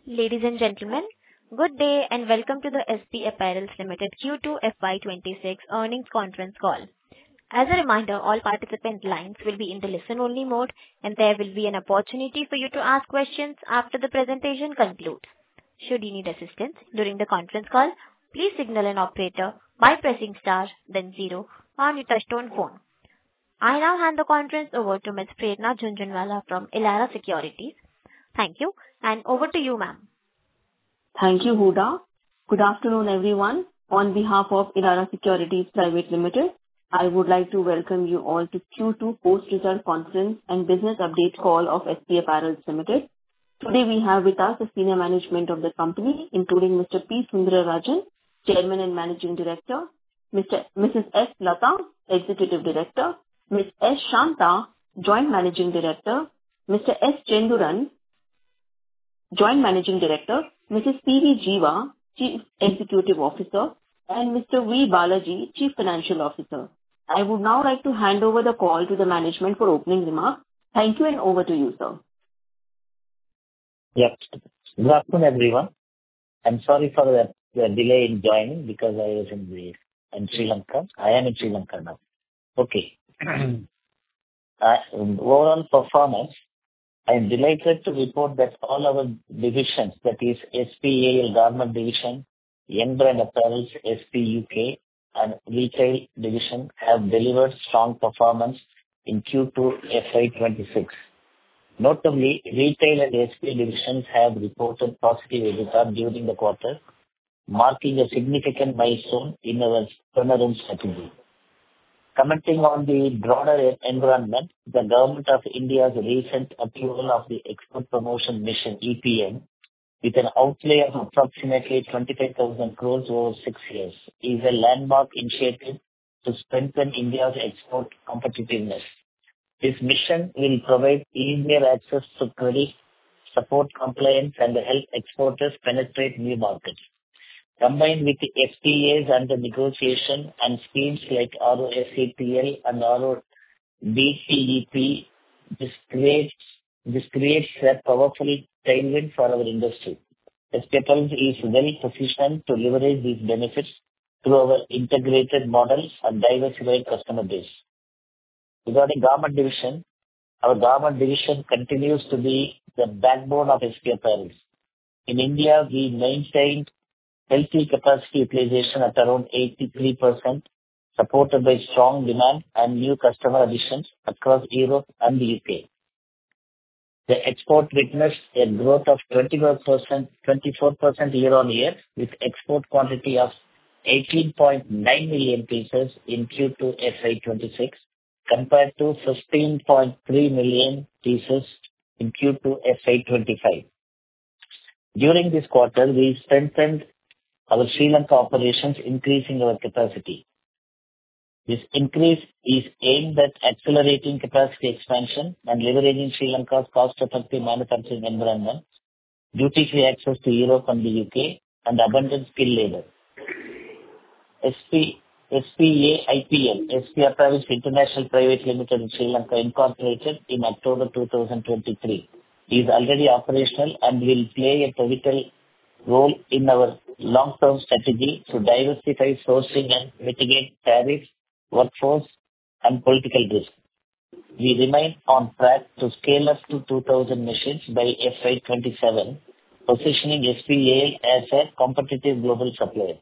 Ladies and gentlemen, good day and welcome to the SP Apparels Limited Q2 FY26 earnings conference call. As a reminder, all participant lines will be in the listen-only mode, and there will be an opportunity for you to ask questions after the presentation concludes. Should you need assistance during the conference call, please signal an operator by pressing star, then zero on your touch-tone phone. I now hand the conference over to Ms. Prerna Jhunjhunwala from Elara Securities. Thank you, and over to you, ma'am. Thank you, Huda. Good afternoon, everyone. On behalf of Elara Securities Private Limited, I would like to welcome you all to Q2 post-result conference and business update call of SP Apparels Limited. Today, we have with us the senior management of the company, including Mr. P. Sundararajan, Chairman and Managing Director, Mrs. S. Lata, Executive Director, Ms. S. Shanta, Joint Managing Director, Mr. S. Chenduran, Joint Managing Director, Mrs. P.V. Jiva, Chief Executive Officer, and Mr. V. Balaji, Chief Financial Officer. I would now like to hand over the call to the management for opening remarks. Thank you, and over to you, sir. Yes. Good afternoon, everyone. I'm sorry for the delay in joining because I was in Sri Lanka. I am in Sri Lanka now. Okay. Overall performance, I am delighted to report that all our divisions, that is SPAL Garment Division, Young Brand Apparels, SP UK, and Retail Division have delivered strong performance in Q2 FY26. Notably, Retail and SP divisions have reported positive EBITDA during the quarter, marking a significant milestone in our turnaround strategy. Commenting on the broader environment, the Government of India's recent approval of the Export Promotion Mission (EPM), with an outlay of approximately 25,000 crores over 6 years, is a landmark initiative to strengthen India's export competitiveness. This mission will provide easier access to credit, support compliance, and help exporters penetrate new markets. Combined with the FTAs under negotiation and schemes like RoSCTL and RoDTEP, this creates a powerful tailwind for our industry. SP Apparels is well positioned to leverage these benefits through our integrated models and diversified customer base. Regarding Garment Division, our Garment Division continues to be the backbone of SP Apparels. In India, we maintained healthy capacity utilization at around 83%, supported by strong demand and new customer additions across Europe and the UK. The export witnessed a growth of 24% year-on-year, with export quantity of 18.9 million pieces in Q2 FY26, compared to 15.3 million pieces in Q2 FY25. During this quarter, we strengthened our Sri Lanka operations, increasing our capacity. This increase is aimed at accelerating capacity expansion and leveraging Sri Lanka's cost-effective manufacturing environment, duty-free access to Europe and the UK, and abundant skilled labor. SPAIPL, SP Apparels International Private Limited in Sri Lanka, incorporated in October 2023, is already operational and will play a pivotal role in our long-term strategy to diversify sourcing and mitigate tariffs, workforce, and political risk. We remain on track to scale up to 2,000 machines by FY27, positioning SPAL as a competitive global supplier.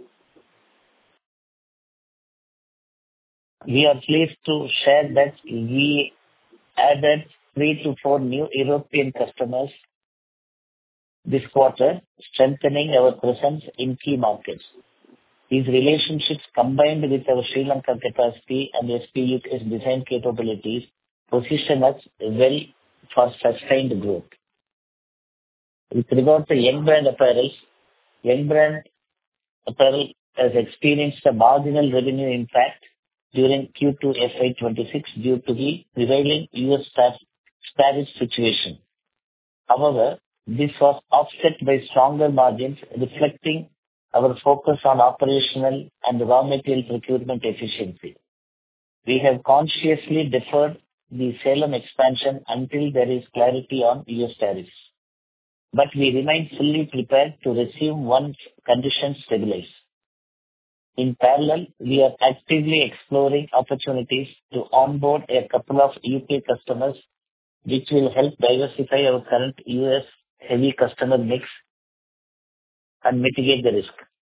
We are pleased to share that we added 3 to 4 new European customers this quarter, strengthening our presence in key markets. These relationships, combined with our Sri Lanka capacity and SP UK's design capabilities, position us well for sustained growth. With regard to Young Brand Apparels, Young Brand Apparel has experienced a marginal revenue impact during Q2 FY26 due to the prevailing US tariff situation. However, this was offset by stronger margins, reflecting our focus on operational and raw material procurement efficiency. We have consciously deferred the Salem expansion until there is clarity on US tariffs. but we remain fully prepared to resume once conditions stabilize. In parallel, we are actively exploring opportunities to onboard a couple of UK customers, which will help diversify our current US heavy customer mix and mitigate the risk.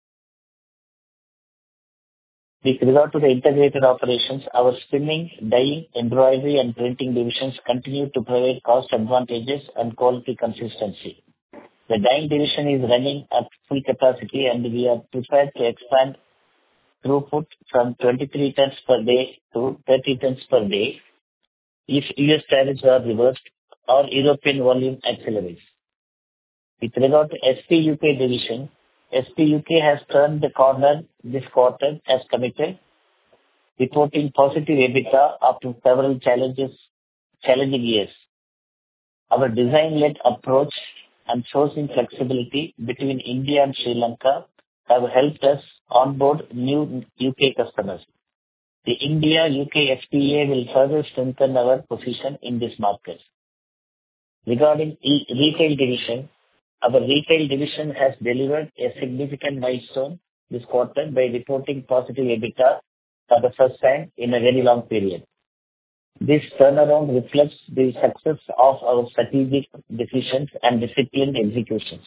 With regard to the integrated operations, our spinning, dyeing, embroidery, and printing divisions continue to provide cost advantages and quality consistency. The dyeing division is running at full capacity, and we are prepared to expand throughput from 23 tons per day to 30 tons per day if US tariffs are reversed or European volume accelerates. With regard to SP UK division, SP UK has turned the corner this quarter as committed, reporting positive EBITDA after several challenging years. Our design-led approach and sourcing flexibility between India and Sri Lanka have helped us onboard new UK customers. The India-UK FTA will further strengthen our position in this market. Regarding retail division, our retail division has delivered a significant milestone this quarter by reporting positive EBITDA for the first time in a very long period. This turnaround reflects the success of our strategic decisions and disciplined executions.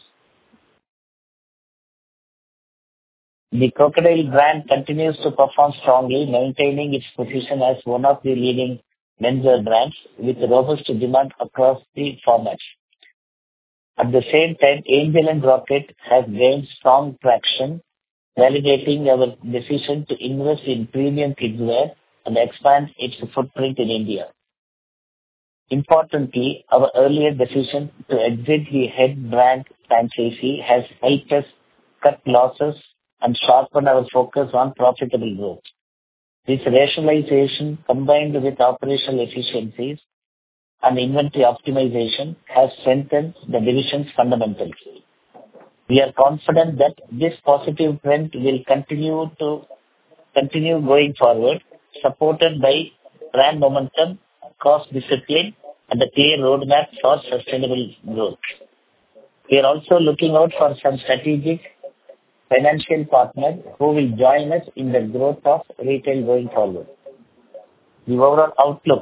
The Crocodile brand continues to perform strongly, maintaining its position as one of the leading menswear brands with robust demand across the formats. At the same time, Angel and Rocket have gained strong traction, validating our decision to invest in premium kidswear and expand its footprint in India. Importantly, our earlier decision to exit the head brand franchisee has helped us cut losses and sharpen our focus on profitable growth. This rationalization, combined with operational efficiencies and inventory optimization, has strengthened the division's fundamentals. We are confident that this positive trend will continue going forward, supported by brand momentum, cost discipline, and a clear roadmap for sustainable growth. We are also looking out for some strategic financial partners who will join us in the growth of retail going forward. The overall outlook: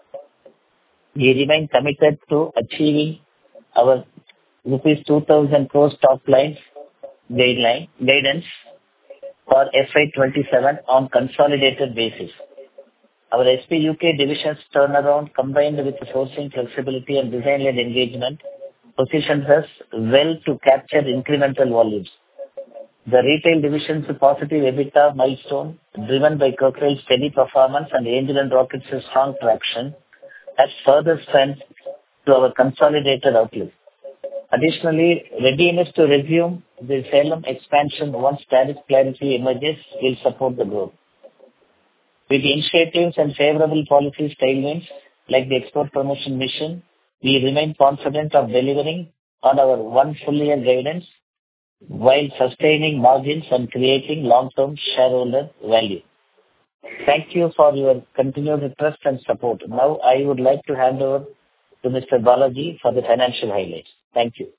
we remain committed to achieving our rupees 2,000 crores top line guidance for FY27 on consolidated basis. Our SP UK division's turnaround, combined with the sourcing flexibility and design-led engagement, positions us well to capture incremental volumes. The retail division's positive EBITDA milestone, driven by Crocodile's steady performance and Angel and Rocket's strong traction, has further strength to our consolidated outlook. Additionally, readiness to resume the Salem expansion once tariff clarity emerges will support the growth. With initiatives and favorable policy tailwinds like the Export Promotion Mission, we remain confident of delivering on our one full year guidance while sustaining margins and creating long-term shareholder value. Thank you for your continued trust and support. Now, I would like to hand over to Mr. Balaji for the financial highlights. Thank you.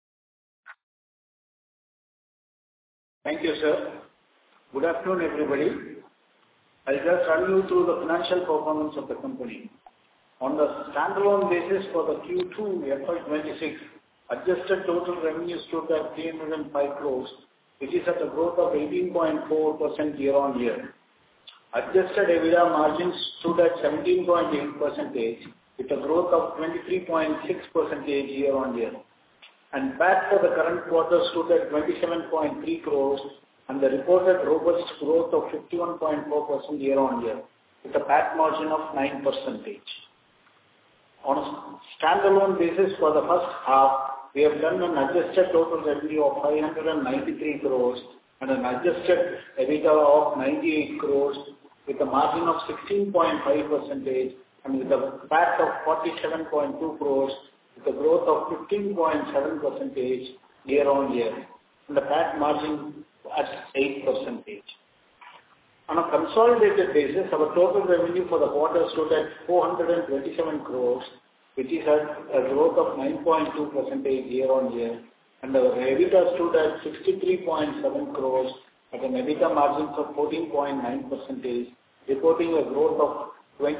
Thank you, sir. Good afternoon, everybody. I'll just run you through the financial performance of the company. On the standalone basis for the Q2 FY26, adjusted total revenue stood at 305 crores, which is at a growth of 18.4% year-on-year. Adjusted EBITDA margins stood at 17.8%, with a growth of 23.6% year-on-year. And PAT for the current quarter stood at 27.3 crores, and the reported robust growth of 51.4% year-on-year, with a PAT margin of 9%. On a standalone basis for the first half, we have done an adjusted total revenue of 593 crores and an adjusted EBITDA of 98 crores, with a margin of 16.5% and with a PAT of 47.2 crores, with a growth of 15.7% year-on-year, and the PAT margin at 8%. On a consolidated basis, our total revenue for the quarter stood at 427 crores, which is at a growth of 9.2% year-on-year, and our EBITDA stood at 63.7 crores at an EBITDA margin of 14.9%, reporting a growth of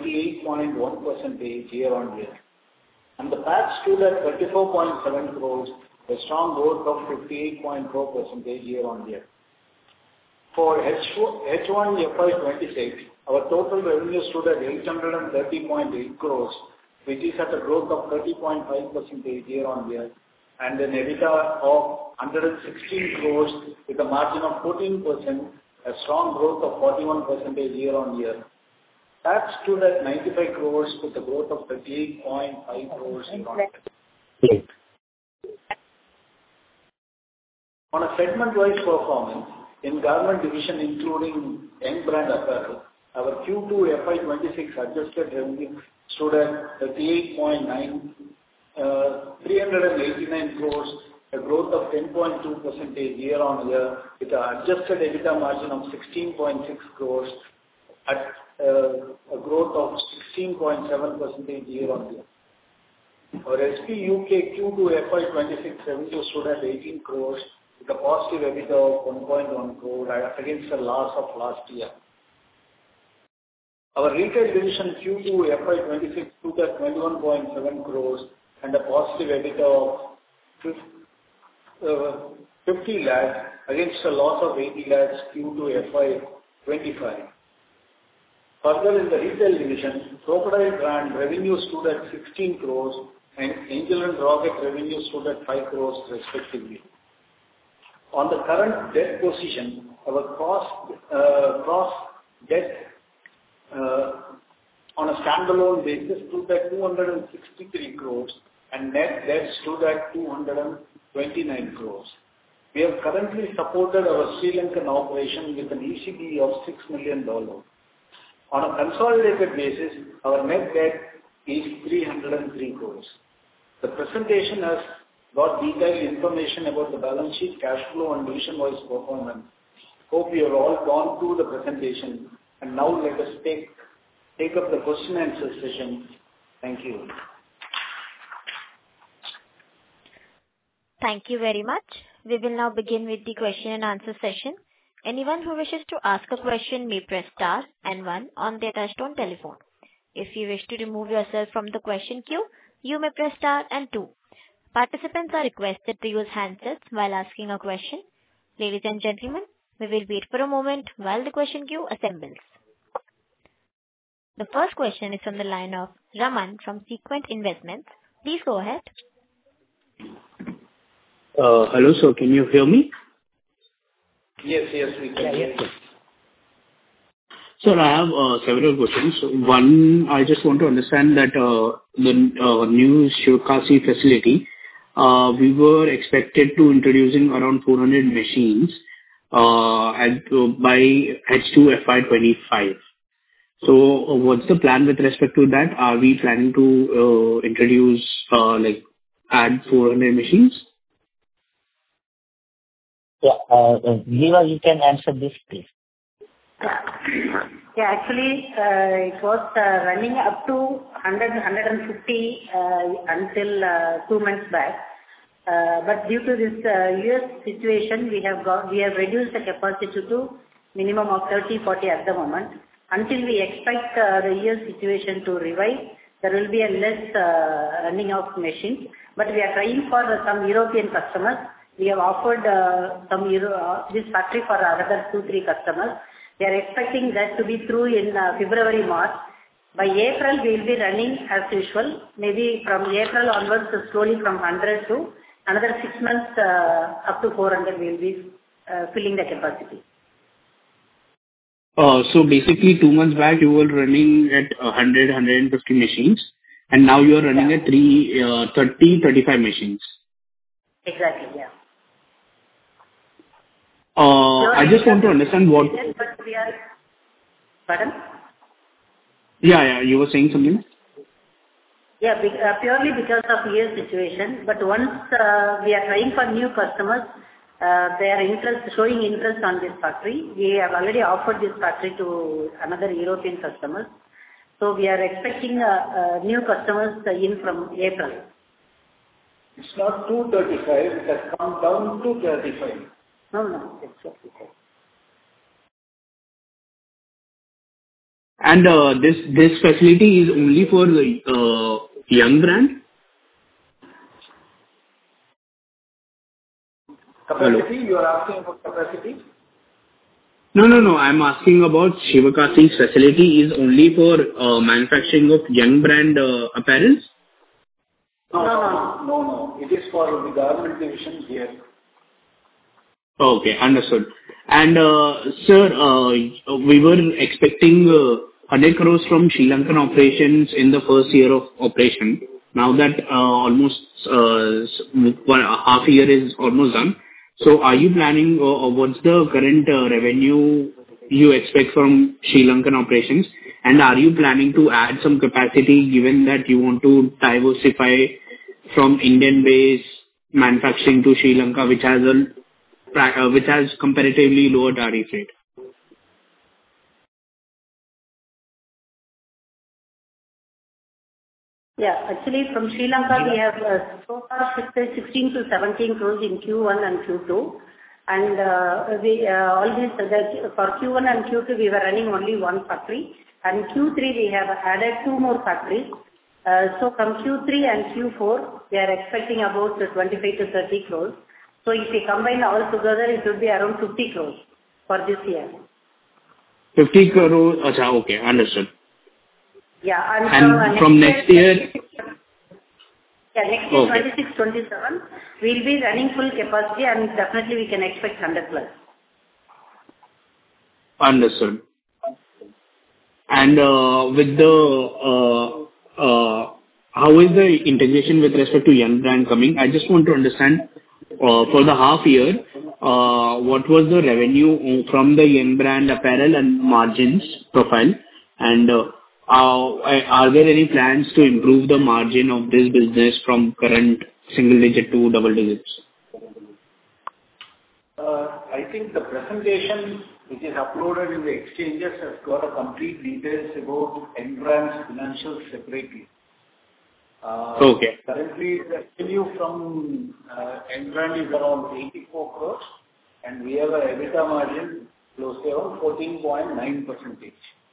28.1% year-on-year. And the PAT stood at 34.7 crores, a strong growth of 58.4% year-on-year. For H1 FY26, our total revenue stood at 830.8 crores, which is at a growth of 30.5% year-on-year, and an EBITDA of 116 crores with a margin of 14%, a strong growth of 41% year-on-year. PAT stood at 95 crores with a growth of 38.5 crores year-on-year. On a segment-wise performance, in garment division including young brand apparel, our Q2 FY26 adjusted revenue stood at 389 crores, a growth of 10.2% year-on-year, with an adjusted EBITDA margin of 16.6 crores at a growth of 16.7% year-on-year. Our SP UK Q2 FY26 revenue stood at 18 crores, with a positive EBITDA of 1.1 crore against the loss of last year. Our retail division Q2 FY26 stood at 21.7 crores and a positive EBITDA of 50 lakhs against a loss of 80 lakhs Q2 FY25. Further, in the retail division, Crocodile brand revenue stood at 16 crores and Angel and Rocket revenue stood at 5 crores respectively. On the current debt position, our gross debt on a standalone basis stood at 263 crores and net debt stood at 229 crores. We have currently supported our Sri Lankan operation with an ECB of $6 million. On a consolidated basis, our net debt is 303 crores. The presentation has got detailed information about the balance sheet, cash flow and division-wise performance. Hope you have all gone through the presentation, and now let us take up the question and answer session. Thank you. Thank you very much. We will now begin with the question and answer session. Anyone who wishes to ask a question may press star and one on their touchtone telephone. If you wish to remove yourself from the question queue, you may press star and two. Participants are requested to use handsets while asking a question. Ladies and gentlemen, we will wait for a moment while the question queue assembles. The first question is from the line of Raman from Sequent Investments. Please go ahead. Hello, sir. Can you hear me? Yes, we can hear you. Sir, I have several questions. One, I just want to understand that the new Shivkasi facility, we were expected to introducing around 400 machines by H2 FY25. So what's the plan with respect to that? Are we planning to introduce, add 400 machines? Yeah, Viva, you can answer this, please. Yeah, actually, it was running up to 150 until 2 months back. But due to this US situation, we have reduced the capacity to minimum of 30-40 at the moment. Until we expect the US situation to revive, there will be a less running of machines. But we are trying for some European customers. We have offered this factory for another 2-3 customers. We are expecting that to be through in February, March. By April, we will be running as usual. Maybe from April onwards, slowly from 100 to another 6 months up to 400, we will be filling the capacity. So basically 2 months back, you were running at 100, 150 machines, and now you are running at 30, 35 machines. Exactly, yeah. I just want to understand what... Pardon? Yeah, you were saying something? Yeah, purely because of year situation. But once we are trying for new customers, they are showing interest on this factory. We have already offered this factory to another European customers. So we are expecting new customers in from April. It's not 235, it has come down to 35. No, it's okay. And this facility is only for the young brand? Capacity, you are asking about capacity? No. I'm asking about Shivakasi's facility is only for manufacturing of young brand apparels? No. It is for the garment division here. Okay, understood. And sir, we were expecting 100 crores from Sri Lankan operations in the first year of operation. Now that almost half a year is almost done. So are you planning, what's the current revenue you expect from Sri Lankan operations? And are you planning to add some capacity given that you want to diversify from Indian-based manufacturing to Sri Lanka, which has comparatively lower tariff rate? Yeah, actually from Sri Lanka we have so far shifted 16 to 17 crores in Q1 and Q2. And we always for Q1 and Q2 we were running only one factory. And Q3 we have added 2 more factories. So from Q3 and Q4 we are expecting about 25 to 30 crores. So if we combine all together it would be around 50 crores for this year. 50 crores, okay, understood. Yeah, and from next year? Yeah, next year, okay. 26-27, we'll be running full capacity and definitely we can expect 100 plus. Understood. And with the, how is the integration with respect to young brand coming? I just want to understand for the half year, what was the revenue from the young brand apparel and margins profile? And are there any plans to improve the margin of this business from current single digit to double digits? I think the presentation which is uploaded in the exchanges has got a complete details about N-Brand's financials separately. Okay. Currently, the revenue from N-Brand is around 84 crores and we have a EBITDA margin close to around 14.9%.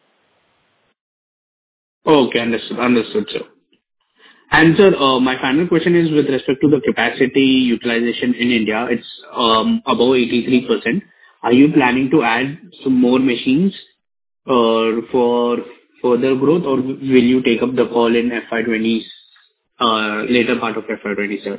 Okay, understood, sir. And sir, my final question is with respect to the capacity utilization in India. It's above 83%. Are you planning to add some more machines for further growth, or will you take up the call in FY20, later part of FY27?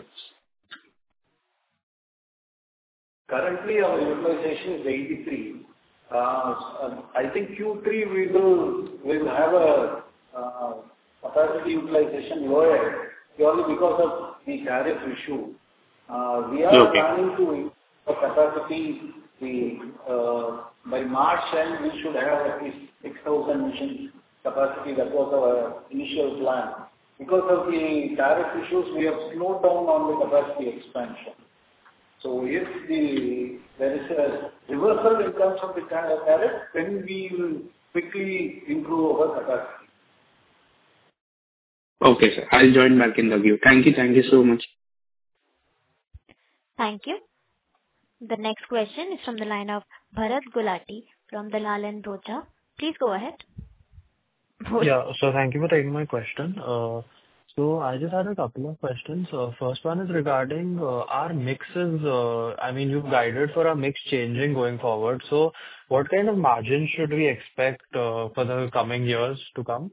Currently, our utilization is 83. I think Q3 we will have a capacity utilization lower purely because of the tariff issue. We are planning to increase the capacity by March end we should have at least 6,000 machines capacity. That was our initial plan. Because of the tariff issues, we have slowed down on the capacity expansion. So if there is a reversal in terms of the tariff, then we will quickly improve our capacity. Okay, sir. I'll join back in the queue. Thank you so much. Thank you. The next question is from the line of Bharat Gulati from Dalal & Broacha. Please go ahead. Yeah, so thank you for taking my question. So I just had a couple of questions. First one is regarding our mixes. I mean, you've guided for our mix changing going forward. So what kind of margin should we expect for the coming years to come?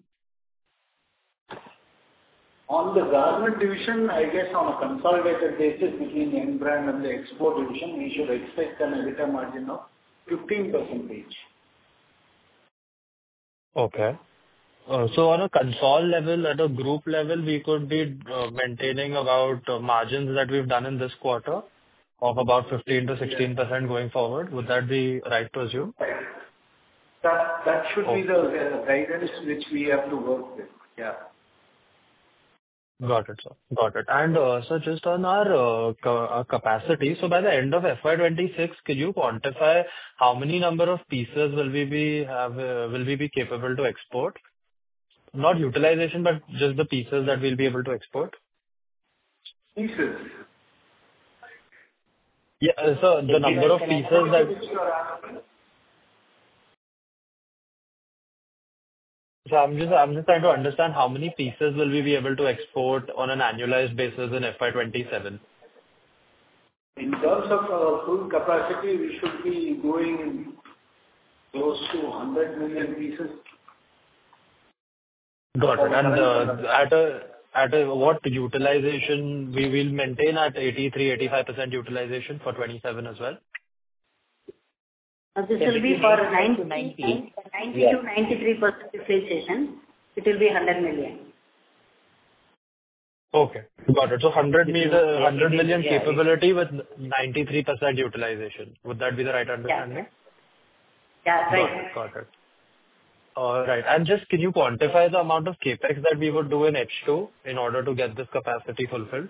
On the garment division, I guess on a consolidated basis between the N-Brand and the export division, we should expect an EBITDA margin of 15%. Okay. So on a console level, at a group level, we could be maintaining about margins that we've done in this quarter of about 15 to 16% going forward. Would that be right to assume? That should be the guidance which we have to work with. Yeah. Got it, sir. Got it. And so just on our capacity, so by the end of FY26, could you quantify how many number of pieces will we be capable to export? not utilization, but just the pieces that we'll be able to export? Pieces. Yeah. So the number of pieces that... Which you are asking? So I'm just trying to understand how many pieces will we be able to export on an annualized basis in FY 27? In terms of full capacity, we should be going close to 100 million pieces. Got it. And at a what utilization we will maintain at 83%-85% utilization for 27 as well? This will be for 90 to 93% utilization. It will be 100 million. Okay. Got it. So 100 million capability with 93% utilization. Would that be the right understanding? Yeah, right. Got it. All right. And just can you quantify the amount of CapEx that we would do in H2 in order to get this capacity fulfilled?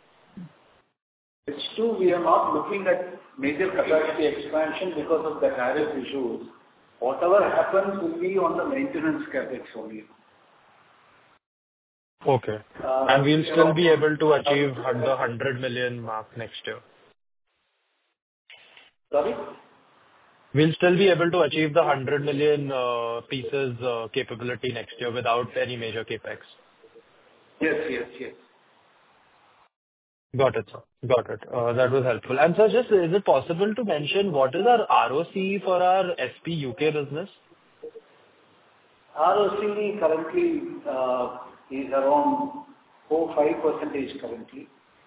H2, we are not looking at major capacity expansion because of the tariff issues. Whatever happens will be on the maintenance CapEx only. Okay. And we'll still be able to achieve the 100 million mark next year? Sorry? We'll still be able to achieve the 100 million pieces capability next year without any major CapEx? Yes. Got it, sir. Got it. That was helpful. And sir, just is it possible to mention what is our ROC for our SP UK business? ROC currently is around 4-5% currently.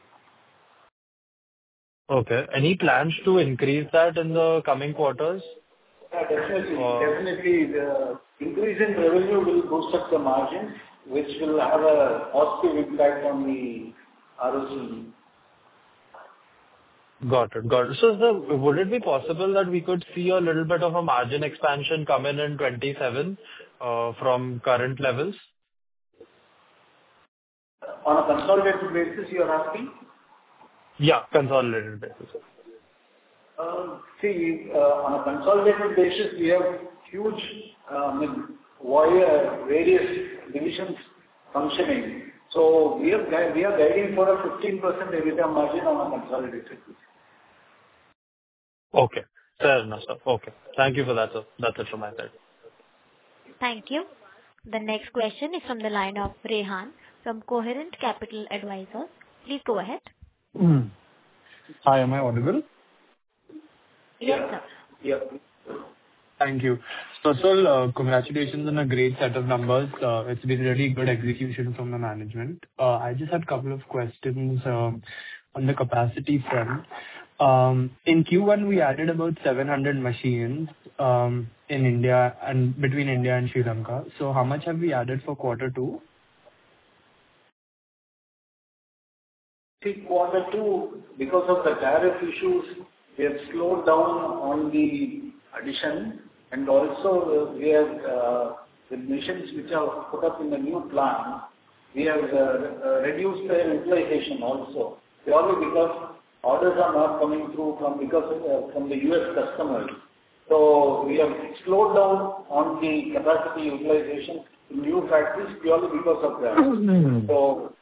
Okay. Any plans to increase that in the coming quarters? Yeah, definitely. Definitely, the increase in revenue will boost up the margins, which will have a positive impact on the ROC. Got it. Got it. So, sir, would it be possible that we could see a little bit of a margin expansion come in 27 from current levels? On a consolidated basis, you are asking? Yeah, consolidated basis. On a consolidated basis, we have huge, various divisions functioning. So we are guiding for a 15% EBITDA margin on a consolidated basis. Okay. Fair enough, sir. Okay. Thank you for that, sir. That's it from my side. Thank you. The next question is from the line of Rehan from Coherent Capital Advisors. Please go ahead. Hi, am I audible? Yes, sir. Yeah. Thank you. First of all, congratulations on a great set of numbers. It's been really good execution from the management. I just had a couple of questions on the capacity front. In Q1, we added about 700 machines in India and between India and Sri Lanka. So how much have we added for Q2? Q2, because of the tariff issues, we have slowed down on the addition, and also we have the machines which are put up in the new plant, we have reduced their utilization also, purely because orders are not coming through from the US customers. So we have slowed down on the capacity utilization in new factories purely because of that. So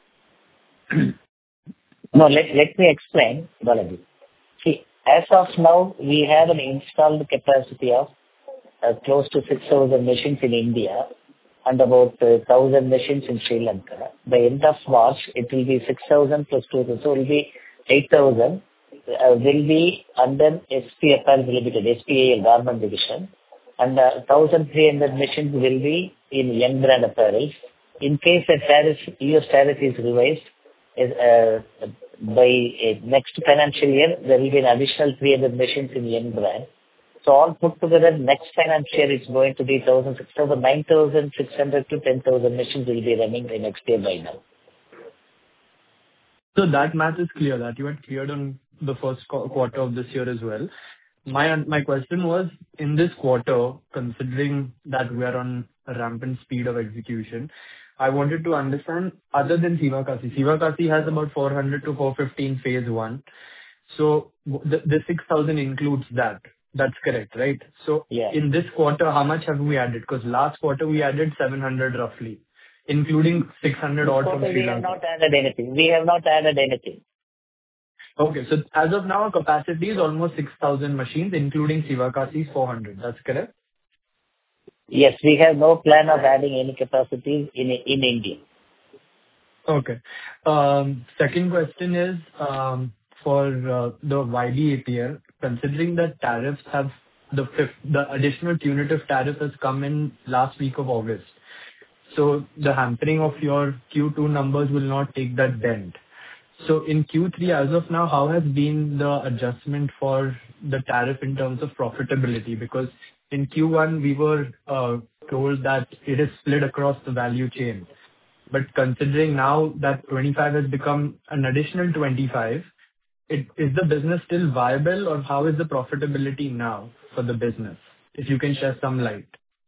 No, let me explain, Balaji. See, as of now, we have an installed capacity of close to 6,000 machines in India and about 1,000 machines in Sri Lanka. By end of March, it will be 6,000 plus 2,000, so it will be 8,000. Will be under SP Apparel Limited, SPAL Garment Division, and 1,300 machines will be in Young Brand Apparels. In case the US tariff is revised, by next financial year, there will be an additional 300 machines in Young Brand. So all put together, next financial year is going to be 9,600 to 10,000 machines will be running the next year by now. So that math is clear, that you had cleared on the first quarter of this year as well. My question was, in this quarter, considering that we are on a rampant speed of execution, I wanted to understand, other than Sivakasi has about 400 to 415 phase one. So the 6,000 includes that. That's correct, right? So Yeah. In this quarter, how much have we added? Because last quarter we added 700 roughly. including 600 odd from Sri We have Lanka? not added anything. We have not added anything. Okay. So as of now, our capacity is almost 6,000 machines, including Sivakasi's 400. That's correct? Yes, we have no plan of adding any capacities in India. Okay. Second question is for the YBAPL, considering that tariffs have the additional punitive tariff has come in last week of August. So the hampering of your Q2 numbers will not take that dent. So in Q3, as of now, how has been the adjustment for the tariff in terms of profitability? Because in Q1, we were told that it is split across the value chain. But considering now that 25 has become an additional 25, is the business still viable, or how is the profitability now for the business? If you can share some light.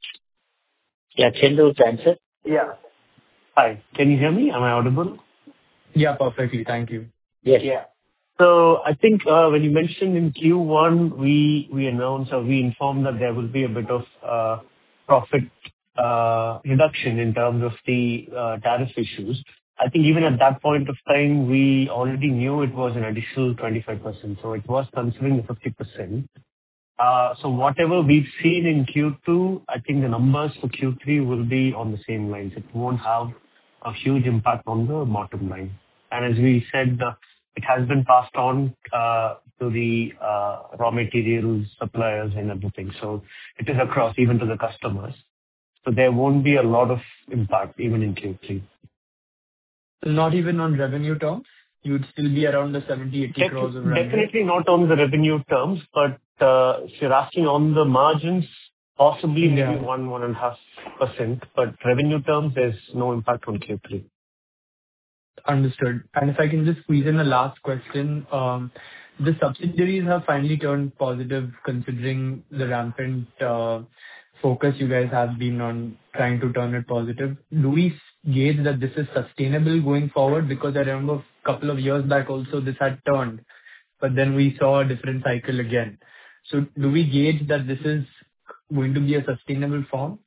Yeah, Chendu to answer. Yeah. Hi, can you hear me? Am I audible? Yeah, perfectly. Thank you. Yes. Yeah. So I think when you mentioned in Q1, we announced or we informed that there will be a bit of profit reduction in terms of the tariff issues. I think even at that point of time, we already knew it was an additional 25%, so it was considering the 50%. So whatever we've seen in Q2, I think the numbers for Q3 will be on the same lines. It won't have a huge impact on the bottom line. And as we said, it has been passed on to the raw materials suppliers and everything. So it is across even to the customers. So there won't be a lot of impact even in Q3. Not even on revenue terms? You'd still be around the 70-80 crores of revenue? Definitely not on the revenue terms, but if you're asking on the margins, possibly maybe 1.5%, but revenue terms, there's no impact on Q3. Understood. And if I can just squeeze in a last question, the subsidiaries have finally turned positive considering the rampant focus you guys have been on trying to turn it positive. Do we gauge that this is sustainable going forward? Because I remember a couple of years back also this had turned, but then we saw a different cycle again. So do we gauge that this is going to be a sustainable form?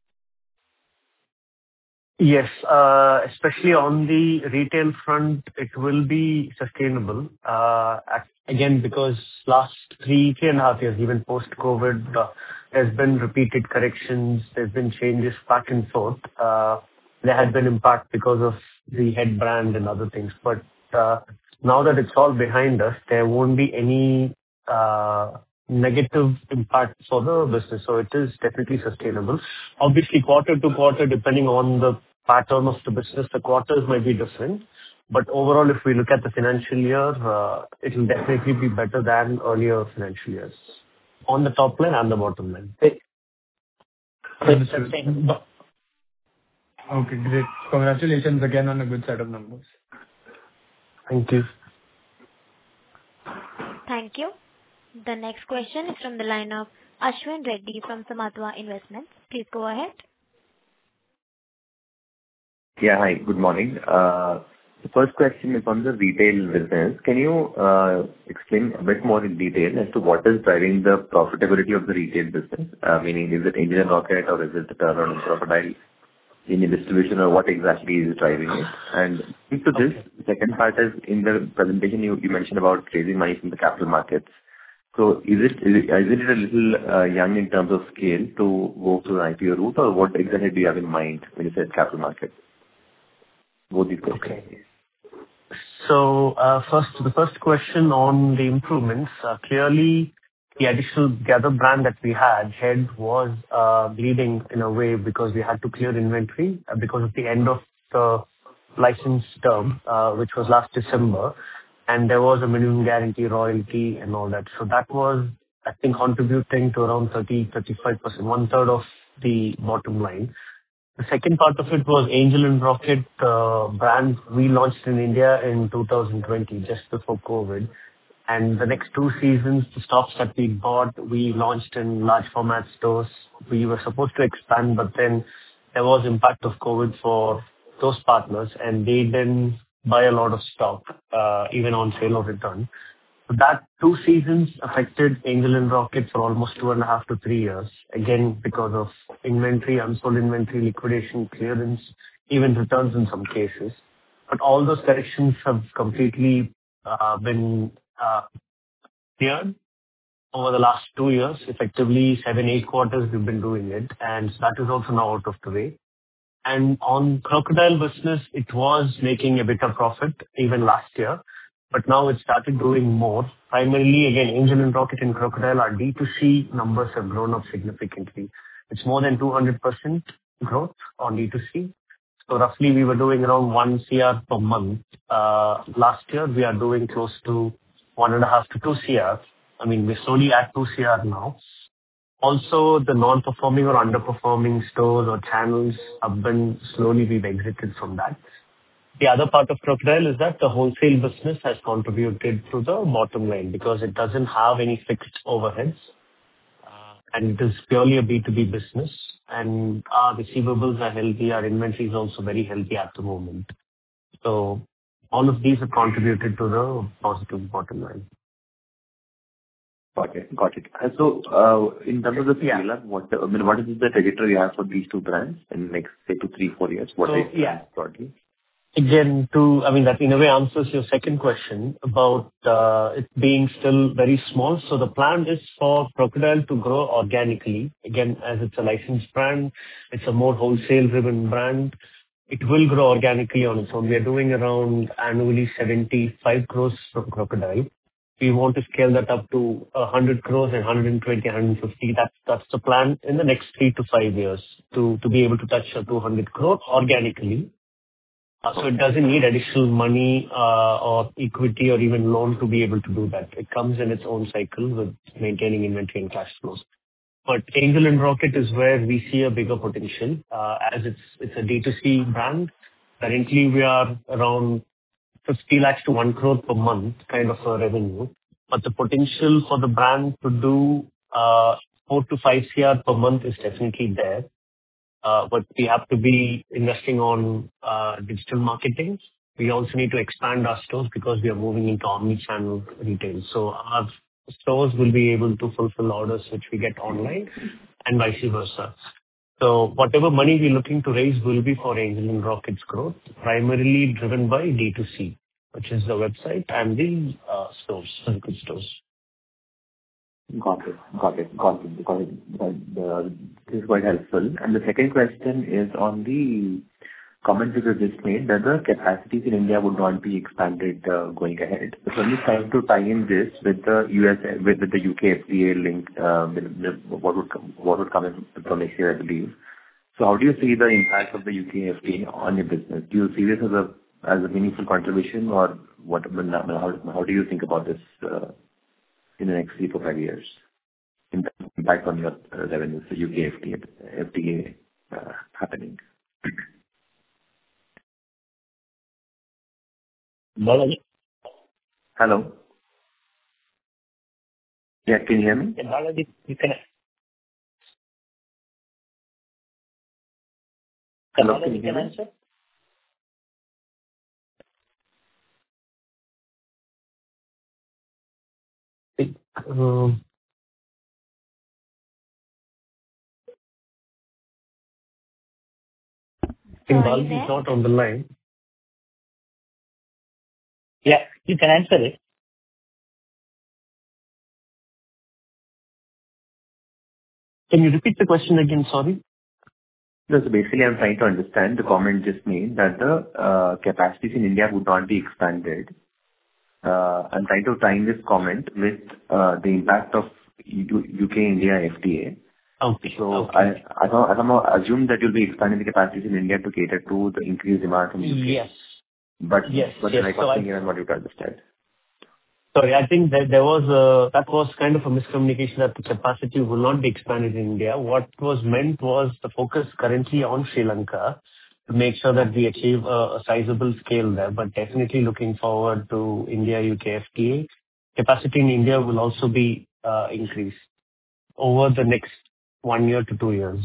Yes, especially on the retail front, it will be sustainable. Again, because last 3.5 years, even post-COVID, there's been repeated corrections, there's been changes back and forth. There had been impact because of the head brand and other things. But now that it's all behind us, there won't be any negative impact for the business. So it is definitely sustainable. Obviously, quarter to quarter, depending on the pattern of the business, the quarters might be different. But overall, if we look at the financial year, it will definitely be better than earlier financial years on the top line and the bottom line. Understood. Okay, great. Congratulations again on a good set of numbers. Thank you. Thank you. The next question is from the line of Ashwin Reddy from Samatva Investments. Please go ahead. Yeah, hi. Good morning. The first question is on the retail business. Can you explain a bit more in detail as to what is driving the profitability of the retail business? Meaning, is it Angel and Rocket or is it the turnaround in Crocodile in your distribution, or what exactly is driving it? And into this, the second part is in the presentation you mentioned about raising money from the capital markets. So is it a little young in terms of scale to go through an IPO route, or what exactly do you have in mind when you said capital markets? Both these questions. Okay. So the first question on the improvements, clearly the additional Gather brand that we had, Head, was bleeding in a way because we had to clear inventory because of the end of the license term, which was last December. And there was a minimum guarantee royalty and all that. So that was, I think, contributing to around 30-35%, one-third of the bottom line. The second part of it was Angel and Rocket brand we launched in India in 2020, just before COVID. And the next 2 seasons, the stocks that we bought, we launched in large format stores. We were supposed to expand, but then there was impact of COVID for those partners, and they didn't buy a lot of stock, even on sale or return. So that 2 seasons affected Angel and Rocket for almost 2.5 to 3 years. Again, because of inventory, unsold inventory, liquidation, clearance even returns in some cases. But all those corrections have completely been cleared over the last 2 years. Effectively, 7-8 quarters we've been doing it, and that is also now out of the way. And on Crocodile business, it was making a bit of profit even last year, but now it started doing more. Primarily, again, Angel and Rocket and Crocodile, our D2C numbers have grown up significantly. It's more than 200% growth on D2C. So roughly, we were doing around 1 CR per month. Last year, we are doing close to 1.5 to 2 CR. I mean, we're slowly at 2 CR now. Also, the non-performing or underperforming stores or channels have been slowly we've exited from that. The other part of Crocodile is that the wholesale business has contributed to the bottom line because it doesn't have any fixed overheads, and it is purely a B2B business, and our receivables are healthy. Our inventory is also very healthy at the moment. So all of these have contributed to the positive bottom line. Got it. And so, in terms of the scale-up, what is the trajectory you have for these two brands in the next, say, 2, 3, 4 years? What is it broadly? Again, that in a way answers your second question about it being still very small. So the plan is for Crocodile to grow organically. Again, as it's a licensed brand, it's a more wholesale-driven brand. It will grow organically on its own. We are doing around annually 75 crores from Crocodile. We want to scale that up to 100 crores and 120, 150. That's the plan in the next 3 to 5 years to be able to touch a 200 crore organically. So it doesn't need additional money or equity or even loan to be able to do that. It comes in its own cycle with maintaining inventory and cash flows. But Angel and Rocket is where we see a bigger potential as it's a D2C brand. Currently, we are around 50 lakhs to 1 crore per month kind of a revenue. But the potential for the brand to do 4 to 5 CR per month is definitely there. But we have to be investing on digital marketing. We also need to expand our stores because we are moving into omni-channel retail. So our stores will be able to fulfill orders which we get online and vice versa. So whatever money we're looking to raise will be for Angel and Rocket's growth, primarily driven by D2C, which is the website and the stores, physical stores. Got it. This is quite helpful. And the second question is on the comment that you just made that the capacities in India would not be expanded going ahead. So I'm just trying to tie in this with the with the UK FTA link, what would come in from next year, I believe. So how do you see the impact of the UK FTA on your business? Do you see this as a meaningful contribution, or what? How do you think about this in the next 3 to 5 years? Impact on your revenues, the UK FTA happening. Balaji? Hello? Yeah, can you hear me? Yeah, Balaji, you can... Hello, can you hear me? Answer? Balaji is not on the line. Yeah, you can answer it. Can you repeat the question again? Sorry. No, so basically I'm trying to understand the comment just made that the capacities in India would not be expanded. I'm trying to tie in this comment with the impact of UK-India FTA. Okay. So I assume that you'll be expanding the capacities in India to cater to the increased demand from UK. Yes. But I got here and what you to understand. Sorry, I think that that was kind of a miscommunication that the capacity will not be expanded in India. What was meant was the focus currently on Sri Lanka to make sure that we achieve a sizable scale there, but definitely looking forward to India-UK FTA. Capacity in India will also be increased over the next 1 year to 2 years.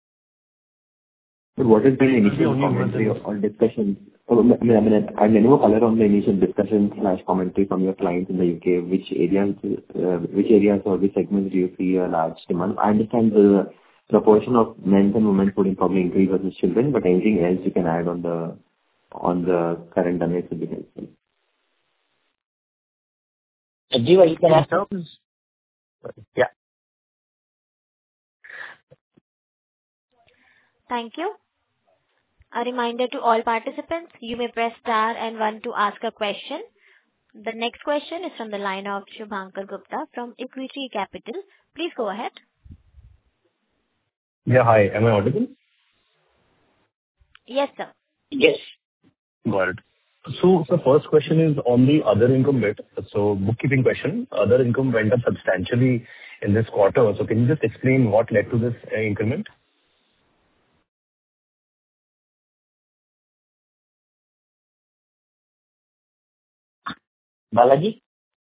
But what has been the initial commentary or discussions? I mean, I know color on the initial discussion/commentary from your clients in the UK. Which areas or which segments do you see a large demand? I understand the proportion of men's and women's would probably increase versus children, but anything else you can add on the current run rate would be helpful. Jiva, you can ask. Yeah. Thank you. A reminder to all participants, you may press star and one to ask a question. The next question is from the line of Shubhankar Gupta from Equity Capital. Please go ahead. Yeah, hi. Am I audible? Yes, sir. Yes. Got it. So the first question is on the other income bit. So bookkeeping question. Other income went up substantially in this quarter. So can you just explain what led to this increment? Balaji?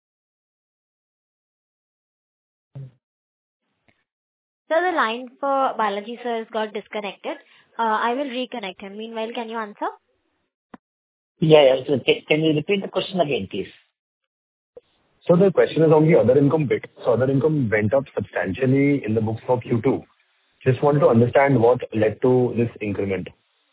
Sir, the line for Balaji sir has got disconnected. I will reconnect him. Meanwhile, can you answer? Yeah. So can you repeat the question again, please? So the question is on the other income bit. So other income went up substantially in the books for Q2. Just wanted to understand what led to this increment.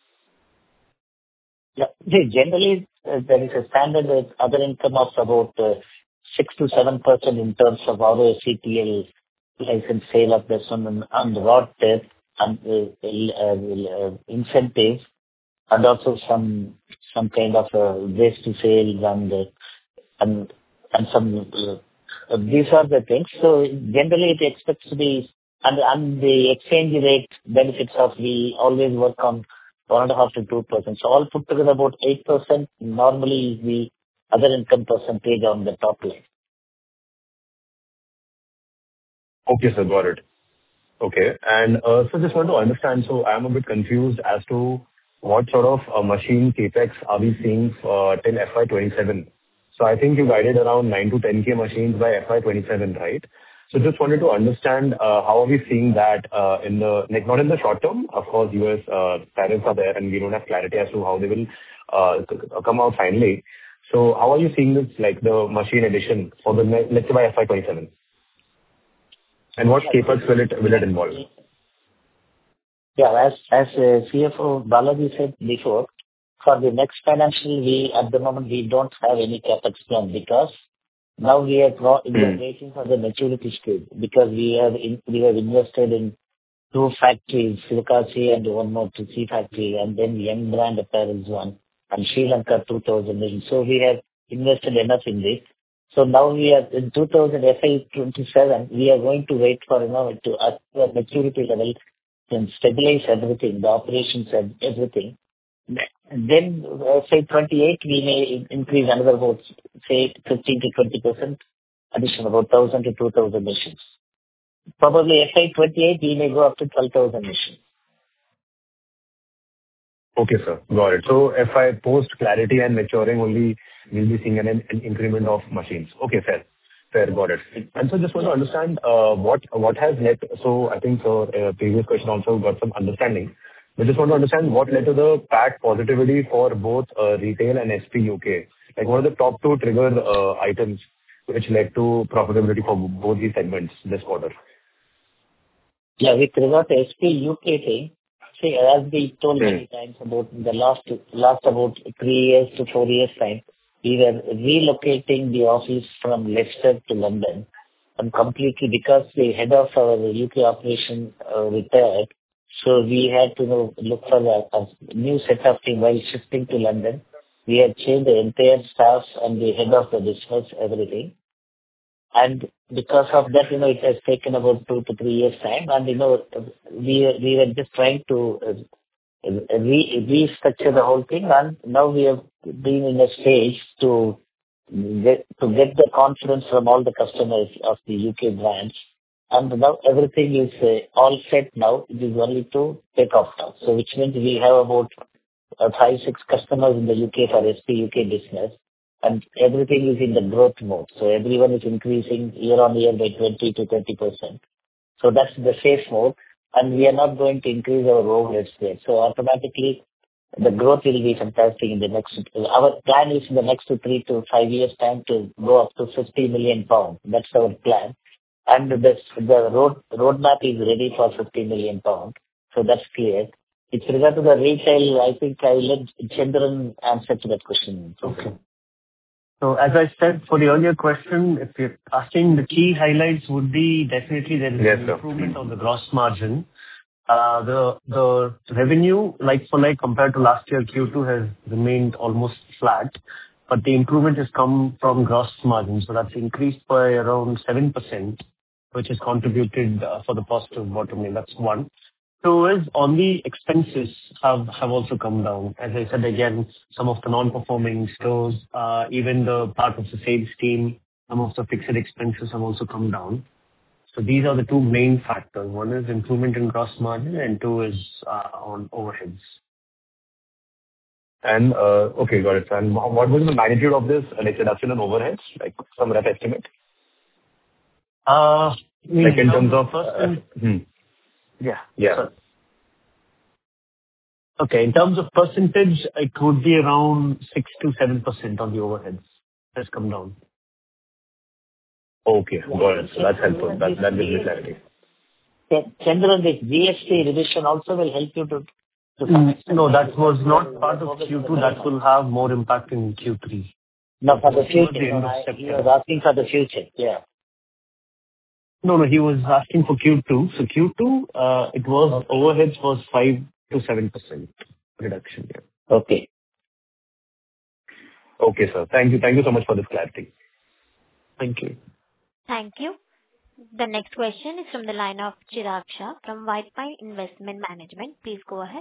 Yeah. See, generally, there is a standard with other income of about 6 to 7% in terms of our CTL license sale of this one on the rod tip and incentives, and also some kind of waste to sales and some these are the things. So generally, it expects to be and the exchange rate benefits of we always work on 1.5 to 2%. So all put together about 8% normally is the other income percentage on the top line. Okay, sir. Got it. Okay. And so just want to understand, so I'm a bit confused as to what sort of machine capex are we seeing till FY27. So I think you guided around 9 to 10K machines by FY27, right? So just wanted to understand how are we seeing that in the, like, not in the short term. Of course, US tariffs are there and we don't have clarity as to how they will come out finally. So how are you seeing this, like the machine addition for the, let's say by FY27? And what capex will it involve? Yeah, as CFO Balaji said before, for the next financial, at the moment, we don't have any capex plan because now we are waiting for the maturity stage because we have invested in 2 factories, Sivakasi and one more TC factory, and then Young Brand Apparel one, and Sri Lanka 2000 million. So we have invested enough in this. So now we are in 2027, we are going to wait for, to at the maturity level and stabilize everything, the operations and everything. Then, say 28, we may increase another about, say 15 to 20% addition, about 1,000 to 2,000 machines. Probably FY 28, we may go up to 12,000 machines. Okay, sir. Got it. So if I post clarity and maturing only, we'll be seeing an increment of machines. Okay, fair. Got it. And so just want to understand what has led. So I think previous question also got some understanding. We just want to understand what led to the PAT positivity for both retail and SP UK. Like what are the top 2 trigger items which led to profitability for both these segments this quarter? Yeah, with regard to SP UK thing, see, as we told many times about the last about 3 years to 4 years time, we were relocating the office from Leicester to London, and completely because the head of our UK operation retired, so we had to look for a new set of team while shifting to London. We had changed the entire staff and the head of the business, everything. And because of that, it has taken about 2 to 3 years time. And, we were just trying to restructure the whole thing. And now we have been in a stage to get the confidence from all the customers of the UK branch. And now everything is all set now. It is only to take off now. So which means we have about 5, 6 customers in the UK for SP UK business. And everything is in the growth mode. So everyone is increasing year on year by 20 to 30%. So that's the safe mode. And we are not going to increase our overheads there. So automatically, the growth will be fantastic in the next. Our plan is in the next 3 to 5 years time to go up to 50 million pounds. That's our plan. And the roadmap is ready for 50 million pounds. So that's clear. With regard to the retail, I think I will let Chandran answer to that question. Okay. So as I said for the earlier question, if you're asking, the key highlights would be definitely there is an improvement on the gross margin. The revenue, like for like compared to last year, Q2 has remained almost flat, but the improvement has come from gross margin. So that's increased by around 7%, which has contributed for the positive bottom line. That's one. Two is on the expenses have also come down. As I said again, some of the non-performing stores, even the part of the sales team, some of the fixed expenses have also come down. So these are the two main factors. One is improvement in gross margin and two is on overheads. And okay, got it. And what was the magnitude of this reduction in overheads? Like some rough estimate? Like in terms of Yeah. Yeah. Okay. In terms of percentage, it would be around 6 to 7% on the overheads. Has come down. Okay, got it. So that's helpful. That gives me clarity. Chandran, the GST revision also will help you to No, that was not part of Q2. That will have more impact in Q3. No, for the future. He was asking for the future. Yeah. No, he was asking for Q2. So Q2, it was overheads was 5 to 7% reduction. Yeah. Okay. Okay, sir. Thank you. Thank you so much for this clarity. Thank you. Thank you. The next question is from the line of Chirag Shah from White Pine Investment Management. Please go ahead.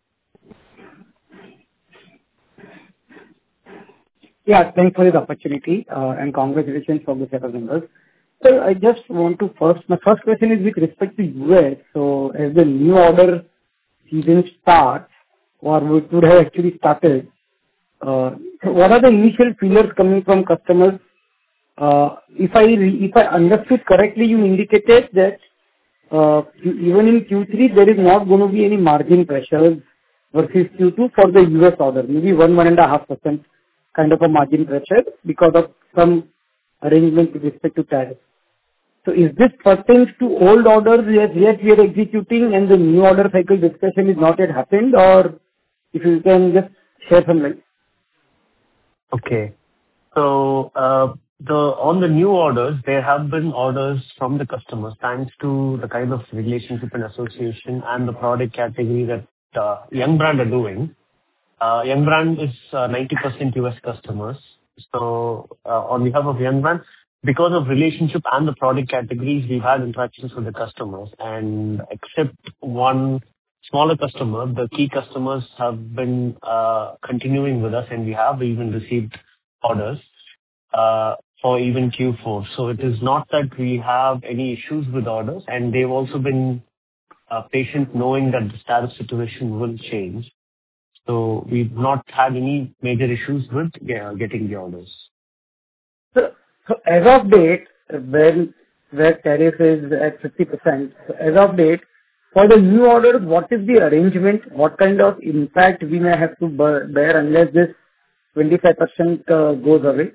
Yeah, thanks for the opportunity and congratulations for the set of numbers. So I just want to my first question is with respect to US. So as the new order season starts, or would have actually started, what are the initial feelers coming from customers? If I understood correctly, you indicated that even in Q3 there is not going to be any margin pressures versus Q2 for the US order, maybe 1.5% kind of a margin pressure because of some arrangement with respect to tariffs. So is this pertains to old orders yet we are executing and the new order cycle discussion is not yet happened, or if you can just share some light? Okay. So on the new orders, there have been orders from the customers thanks to the kind of relationship and association and the product category that Young Brand are doing. Young Brand is 90% US customers. So on behalf of Young Brand, because of relationship and the product categories, we've had interactions with the customers, and except one smaller customer, the key customers have been continuing with us, and we have even received orders for even Q4. So it is not that we have any issues with orders, and they've also been patient knowing that the tariff situation will change. So we've not had any major issues with getting the orders. So as of date, where tariff is at 50%, so as of date, for the new orders, what is the arrangement? What kind of impact we may have to bear unless this 25% goes away?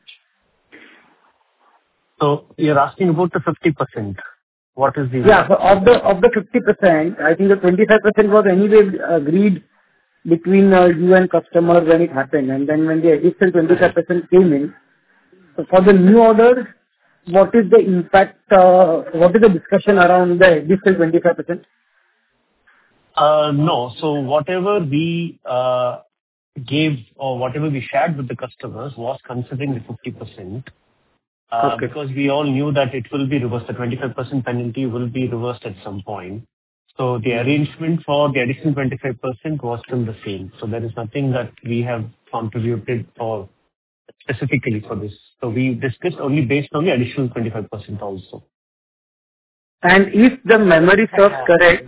So you're asking about the 50%. What is the... Yeah, so of the 50%, I think the 25% was anyway agreed between you and customer when it happened. And then when the additional 25% came in, so for the new orders, what is the impact, what is the discussion around the additional 25%? No. So whatever we gave or whatever we shared with the customers was considering the 50%. Okay. Because we all knew that it will be reversed. The 25% penalty will be reversed at some point. So the arrangement for the additional 25% was still the same. So there is nothing that we have contributed for specifically for this. So we discussed only based on the additional 25% also. And if the memory serves correct,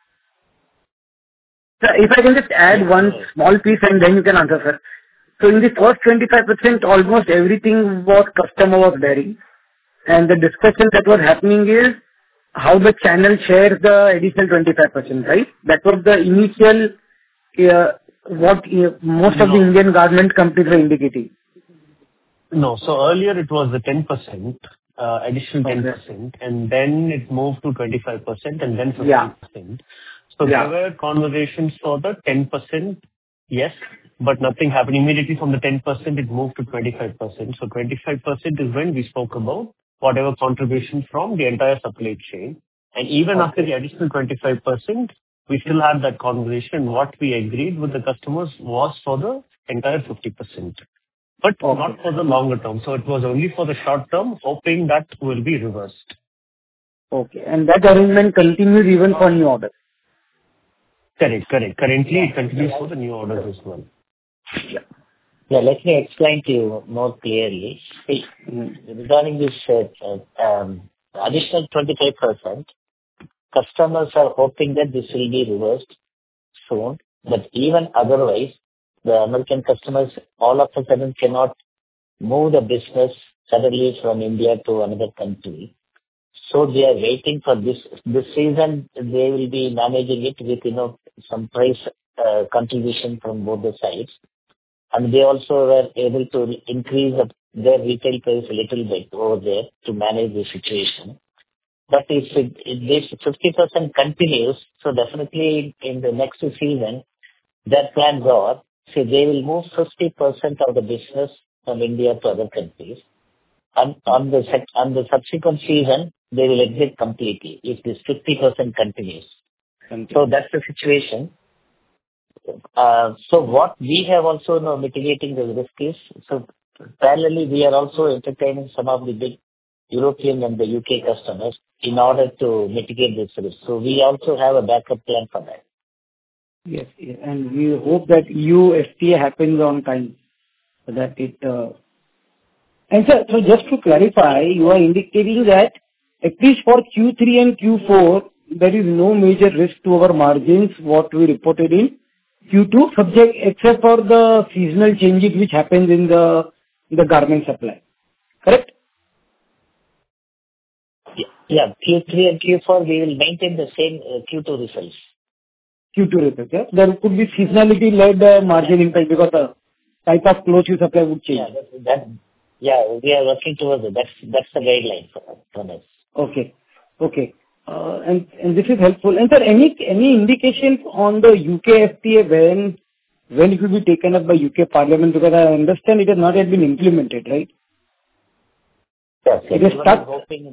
so if I can just add one small piece and then you can answer, sir. So in the first 25%, almost everything what customer was bearing. And the discussion that was happening is how the channel shares the additional 25%, right? That was the initial, what most of the Indian government companies were indicating. No. So earlier it was the 10%. additional 10%, and then it moved to 25%, and then 15%. Yeah. So there were conversations for the 10%, yes, but nothing happened. Immediately from the 10%, it moved to 25%. So 25% is when we spoke about whatever contribution from the entire supply chain. And even after the additional 25%, we still had that conversation. What we agreed with the customers was for the entire 50%, but not for the longer term. So it was only for the short term, hoping that will be reversed. Okay. And that arrangement continues even for new orders? Correct. Currently, it continues for the new orders as well. Yeah, let me explain to you more clearly. See, regarding this additional 25%, customers are hoping that this will be reversed soon. But even otherwise, the American customers all of a sudden cannot move the business suddenly from India to another country. So they are waiting for this season. They will be managing it with some price contribution from both the sides, and they also were able to increase their retail price a little bit over there to manage the situation. But if this 50% continues, so definitely in the next season, their plans are, say, they will move 50% of the business from India to other countries. And on the subsequent season, they will exit completely if this 50% continues. So that's the situation. So what we have also now mitigating the risk is, so parallelly we are also entertaining some of the big European and the UK customers in order to mitigate this risk. So we also have a backup plan for that. Yes. And we hope that EU FTA happens on time so that it... And sir, so just to clarify, you are indicating that at least for Q3 and Q4, there is no major risk to our margins, what we reported in Q2, subject except for the seasonal changes which happens in the garment supply. Correct? Yeah, Q3 and Q4, we will maintain the same Q2 results. Q2 results, yeah. There could be seasonality-led margin impact because the type of clothes you supply would change. Yeah, we are working towards it. That's the guideline for us. Okay. And this is helpful. And sir, any indications on the UK FTA when it will be taken up by UK Parliament? Because I understand it has not yet been implemented, right? Yes, it is stuck.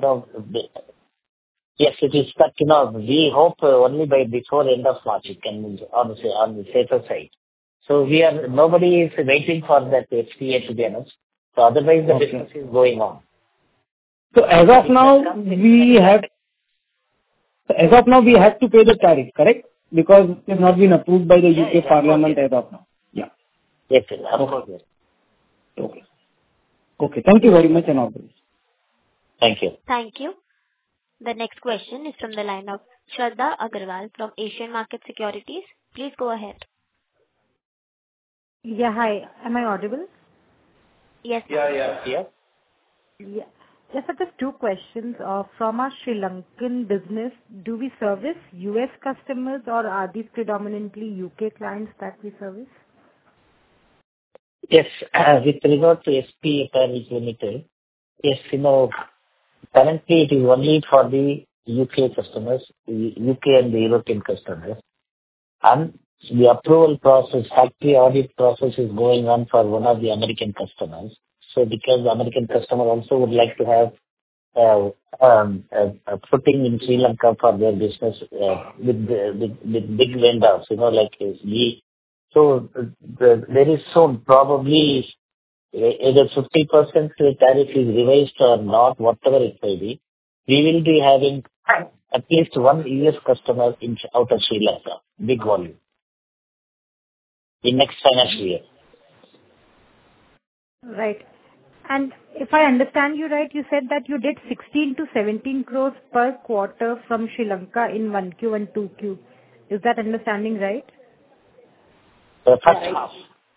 Yes, it is stuck. We hope only by before end of March it can move on the safer side. So nobody is waiting for that FTA to be announced. So otherwise the business is going on. So as of now we have to pay the tariff, correct? Because it has not been approved by the UK Parliament as of now. Yeah. Yes, sir. Of course. Okay. Thank you very much and all this. Thank you. Thank you. The next question is from the line of Shraddha Agarwal from Asian Market Securities. Please go ahead. Yeah, hi. Am I audible? Yes. Yeah. Yeah. Just just two questions. From our Sri Lankan business, do we service US customers or are these predominantly UK clients that we service? Yes, with regard to SP Apparels Limited, yes, currently it is only for the UK customers, the UK and the European customers. And the approval process, factory audit process is going on for one of the American customers. So because the American customer also would like to have a footing in Sri Lanka for their business with big vendors, like we. So there is soon probably either 50% tariff is revised or not, whatever it may be. We will be having at least one US customer out of Sri Lanka, big volume, in next financial year. Right. And if I understand you right, you said that you did 16 to 17 crores per quarter from Sri Lanka in 1Q and 2Q. Is that understanding right? First half.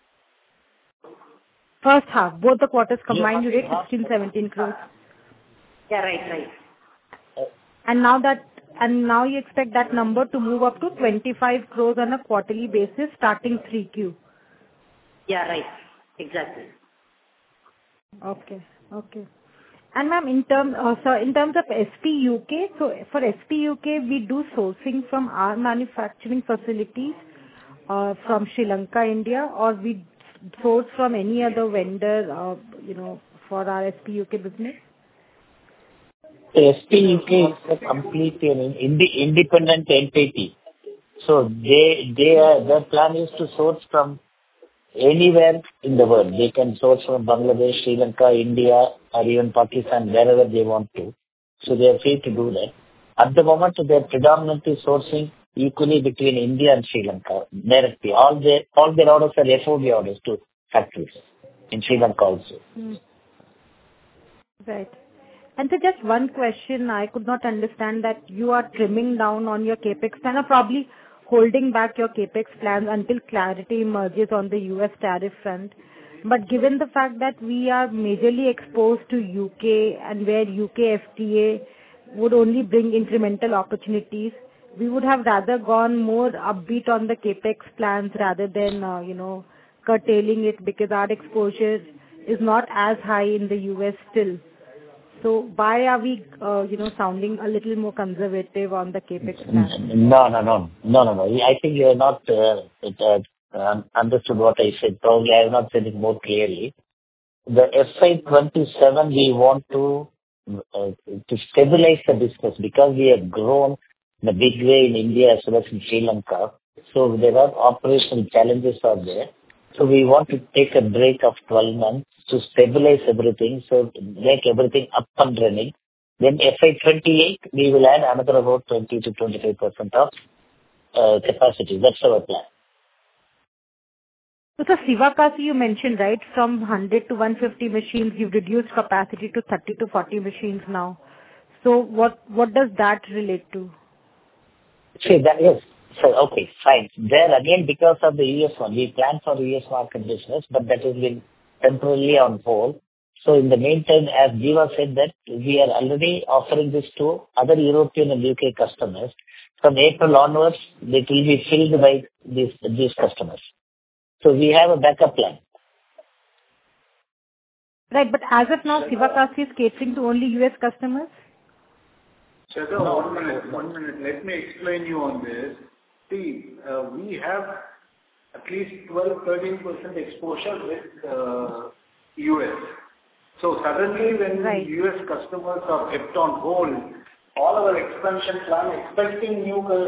First half. Both the quarters combined, you did 16, 17 crores. Yeah, right. And now you expect that number to move up to 25 crores on a quarterly basis starting 3Q. Yeah, right. Exactly. Okay. And ma'am, in terms of SP UK, so for SP UK, we do sourcing from our manufacturing facilities from Sri Lanka, India, or we source from any other vendor, for our SP UK business? The SP UK is a completely independent entity. So their plan is to source from anywhere in the world. They can source from Bangladesh, Sri Lanka, India, or even Pakistan, wherever they want to. So they are free to do that. At the moment, they are predominantly sourcing equally between India and Sri Lanka directly. All their orders are FOB orders to factories in Sri Lanka also. Right. And so just one question, I could not understand that you are trimming down on your capex plan or probably holding back your capex plans until clarity emerges on the US tariff front. But given the fact that we are majorly exposed to UK and where UK FTA would only bring incremental opportunities, we would have rather gone more upbeat on the capex plans rather than, curtailing it because our exposure is not as high in the US still. So why are we, sounding a little more conservative on the capex plan? No. I think you have not understood what I said. Probably I have not said it more clearly. The FY27 we want to stabilize the business because we have grown in a big way in India as well as in Sri Lanka. So there are operational challenges out there. So we want to take a break of 12 months to stabilize everything, so make everything up and running. Then FY28, we will add another about 20 to 25% of capacity. That's our plan. So Sivakasi you mentioned, right, from 100 to 150 machines, you've reduced capacity to 30 to 40 machines now. So what does that relate to? See, that is, so okay, fine. There again, because of the US one, we planned for the US market business, but that has been temporarily on hold. So in the meantime, as Jiva said that we are already offering this to other European and UK customers. From April onwards, it will be filled by these customers. So we have a backup plan. Right, but as of now, Sivakasi is catering to only US customers? Shaka, one minute. Let me explain you on this. See, we have at least 12-13% exposure with US. So suddenly when US customers are kept on hold, all our expansion plan expecting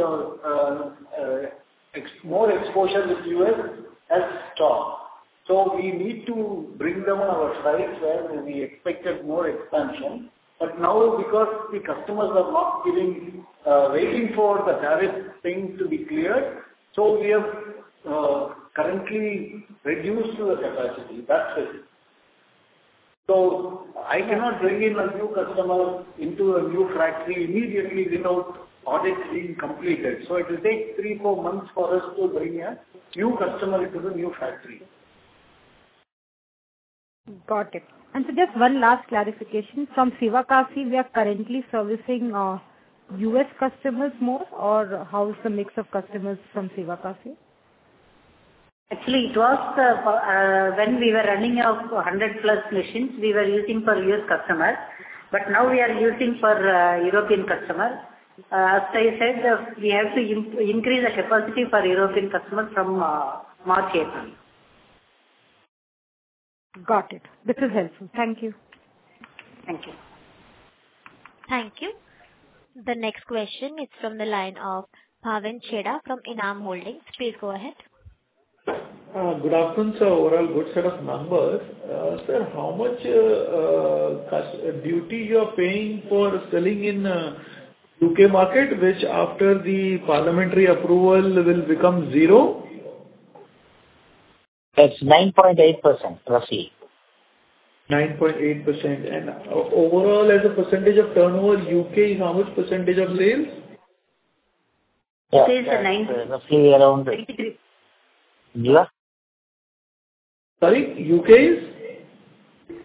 more exposure with US has stopped. So we need to bring them on our sites where we expected more expansion. But now because the customers are not waiting for the tariff thing to be cleared, so we have currently reduced the capacity. That's it. So I cannot bring in a new customer into a new factory immediately without audit being completed. So it will take 3-4 months for us to bring a new customer into the new factory. Got it. And so just one last clarification. From Sivakasi, we are currently servicing US customers more, or how is the mix of customers from Sivakasi? Actually, it was when we were running out 100 plus machines, we were using for US customers, but now we are using for European customers. As I said, we have to increase the capacity for European customers from March, April. Got it. This is helpful. Thank you. Thank you. Thank you. The next question is from the line of Bhavin Chheda from Enam Holdings. Please go ahead. Good afternoon, sir. Overall, good set of numbers. Sir, how much duty you are paying for selling in UK market, which after the parliamentary approval will become zero? That's 9.8% roughly. 9.8%. And overall, as a percentage of turnover, UK is how much percentage of sales? Yeah, It is roughly around 93. Yeah. Sorry, UK is?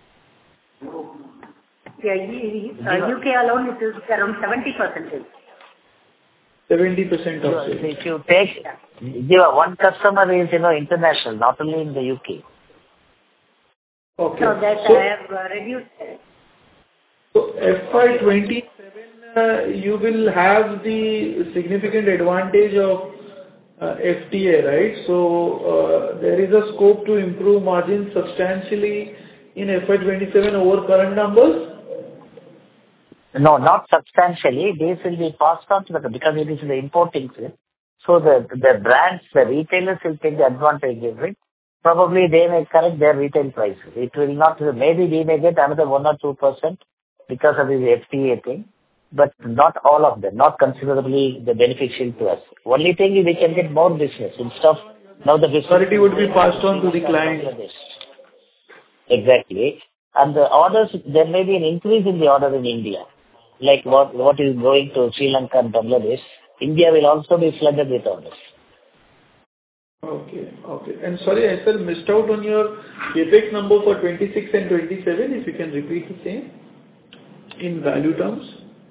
Yeah, UK alone it is around 70%. 70% of sales. If you take, one customer is, international, not only in the UK. Okay. So that I have reduced. So FY 27, you will have the significant advantage of FTA, right? So there is a scope to improve margins substantially in FY 27 over current numbers? No, not substantially. These will be passed on to the, because it is the importing sale. So the brands, the retailers will take the advantage of it. Probably they may correct their retail prices. It will not, maybe we may get another 1 or 2% because of the FTA thing, but not all of them, not considerably the beneficial to us. Only thing is we can get more business instead of now the business. Quality would be passed on to the client. Exactly. And the orders, there may be an increase in the order in India, like what is going to Sri Lanka and Bangladesh. India will also be flooded with orders. Okay. And sorry, I still missed out on your CapEx number for 26 and 27, if you can repeat the same in value terms.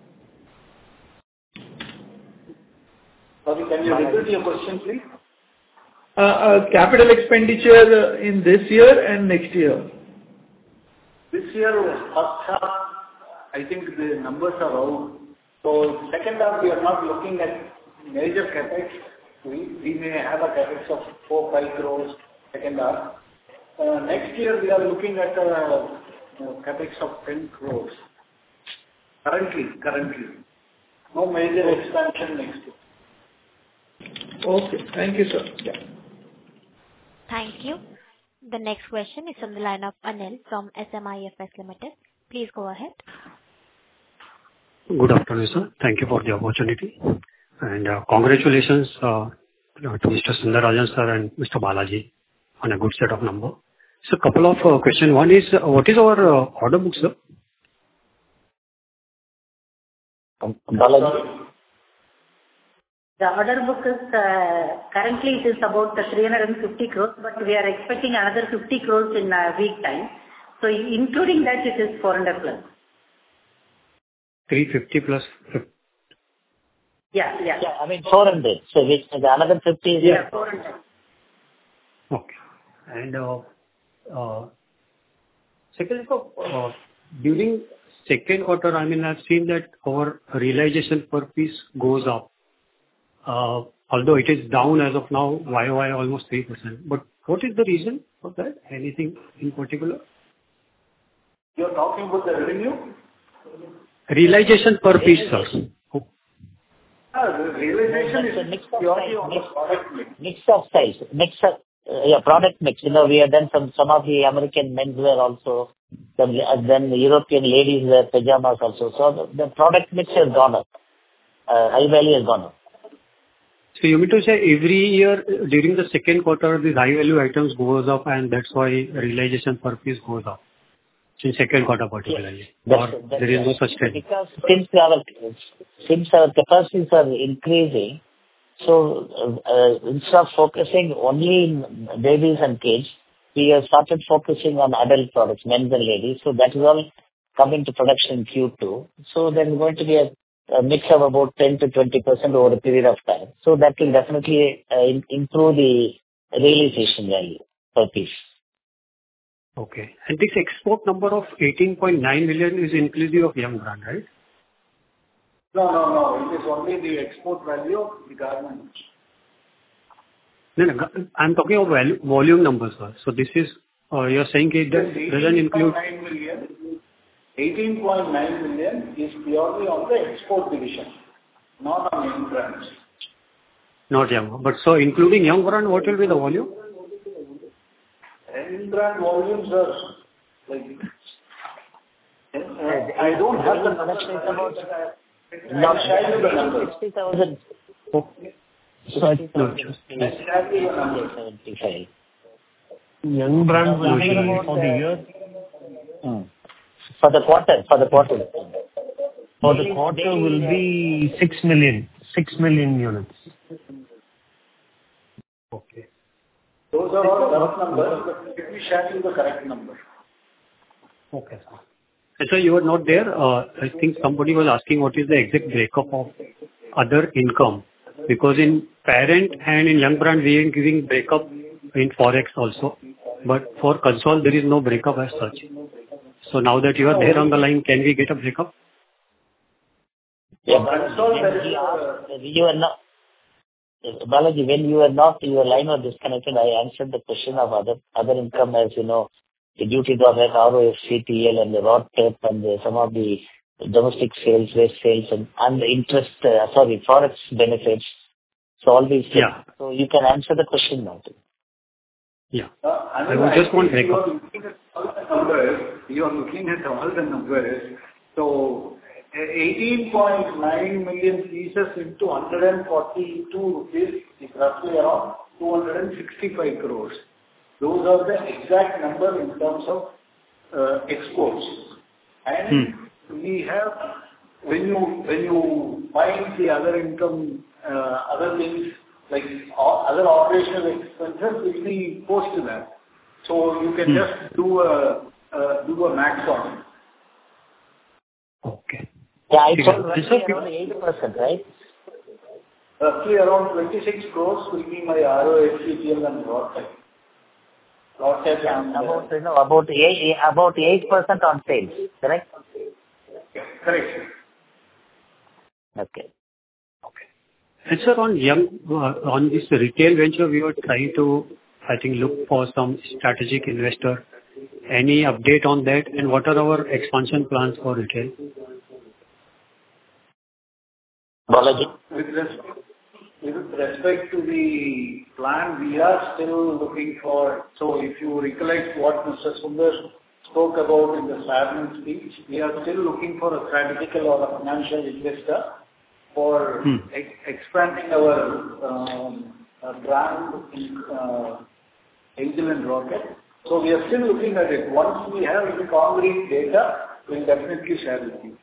Sorry, can you repeat your question, please? Capital expenditure in this year and next year. This year, first half, I think the numbers are out. So second half, we are not looking at major capex. We may have a capex of 4-5 crores second half. Next year, we are looking at a capex of 10 crores. Currently. No major expansion next year. Okay. Thank you, sir. Yeah. Thank you. The next question is from the line of Anil from SMIFS Limited. Please go ahead. Good afternoon, sir. Thank you for the opportunity. And congratulations to Mr. Sundararajan, sir, and Mr. Balaji on a good set of numbers. So a couple of questions. One is, what is our order book, sir? Balaji? The order book is, currently it is about 350 crores, but we are expecting another 50 crores in a week time. So including that, it is 400 plus. 350 plus 50. Yeah. I mean 400. So which another 50 is... Yeah, 400. Okay. And second, during second quarter, I mean, I've seen that our realization per piece goes up. Although it is down as of now, YOY almost 3%. But what is the reason for that? Anything in particular? You're talking about the revenue? Realization per piece, sir. The realization is a mix of size. Product mix. You know, we have done some of the American menswear also. Then the European ladies wear pajamas also. So the product mix has gone up. High value has gone up. So you mean to say every year during the second quarter, these high value items goes up and that's why realization per piece goes up? In second quarter particularly? Yes. There is no such thing? Because since our capacities are increasing, so instead of focusing only in babies and kids, we have started focusing on adult products, men's and ladies. So that is all coming to production in Q2. So there is going to be a mix of about 10 to 20% over a period of time. So that will definitely improve the realization value per piece. Okay. And this export number of 18.9 million is inclusive of Young Brand, right? No. It is only the export value of the garment. No. I'm talking about volume numbers, sir. So this is, you're saying it doesn't include... 18.9 million is purely on the export division, not on Young Brands. Not Young. But so including Young Brand, what will be the volume? Young Brand volumes are like... I don't have the production about... Not 60,000. Okay. Young Brand will be for the year? For the quarter. For the quarter will be 6 million units. Okay. Those are all rough numbers, but let me share you the correct number. Okay, sir. And so you were not there. I think somebody was asking what is the exact breakup of other income. Because in parent and in Young Brand, we are giving breakup in Forex also. But for console, there is no breakup as such. So now that you are there on the line, can we get a breakup? Yeah, Balaji, when you are not, Balaji, when you are not, your line was disconnected. I answered the question of other income, as you know, the duty drawback, ROFCTL and the rod tape and some of the domestic sales, waste sales and the interest, forex benefits. So all these things. Yeah. So you can answer the question now. Yeah. I would just want breakup. You are looking at all the numbers. So 18.9 million pieces into 142 rupees is roughly around 265 crores. Those are the exact number in terms of exports. And we have, when you find the other income, other things like other operational expenses will be post to that. So you can just do a max on it. Okay. Yeah, I told around 8%, right? Roughly around 26 crores will be my ROFCTL and rod tape. About 8% on sales, correct? Correct. Okay. And sir, on this retail venture, we were trying to, I think, look for some strategic investor. Any update on that? And what are our expansion plans for retail? Balaji? With respect to the plan, we are still looking for, so if you recollect what Mr. Sundar spoke about in the Sarnan speech, we are still looking for a strategical or a financial investor for expanding our brand in Angel and Rocket. So we are still looking at it. Once we have the concrete data, we'll definitely share with you.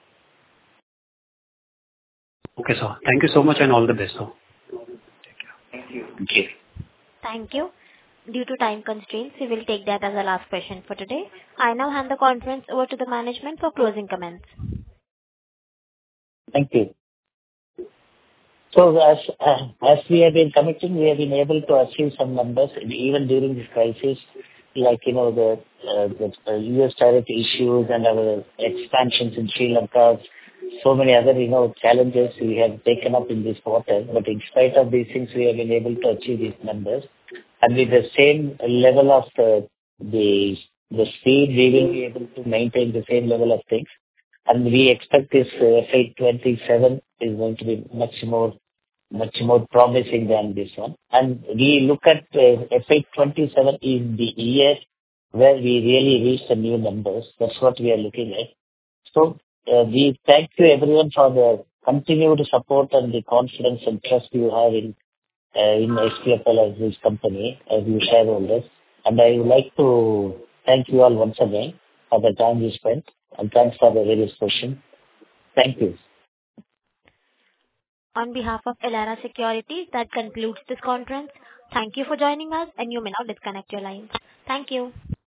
Okay, sir. Thank you so much and all the best, sir. Thank you. Okay. Thank you. Due to time constraints, we will take that as the last question for today. I now hand the conference over to the management for closing comments. Thank you. So as we have been committing, we have been able to achieve some numbers even during this crisis, like the US tariff issues and our expansions in Sri Lanka. So many other challenges we have taken up in this quarter, but in spite of these things, we have been able to achieve these numbers. And with the same level of the speed, we will be able to maintain the same level of things. And we expect this FY 27 is going to be much more promising than this one. And we look at FY 27 is the year where we really reach the new numbers. That's what we are looking at. So we thank you everyone for the continued support and the confidence and trust you have in SPFL as this company, as you shareholders. And I would like to thank you all once again for the time you spent, and thanks for the various questions. Thank you. On behalf of Elara Securities, that concludes this conference. Thank you for joining us, and you may now disconnect your lines. Thank you.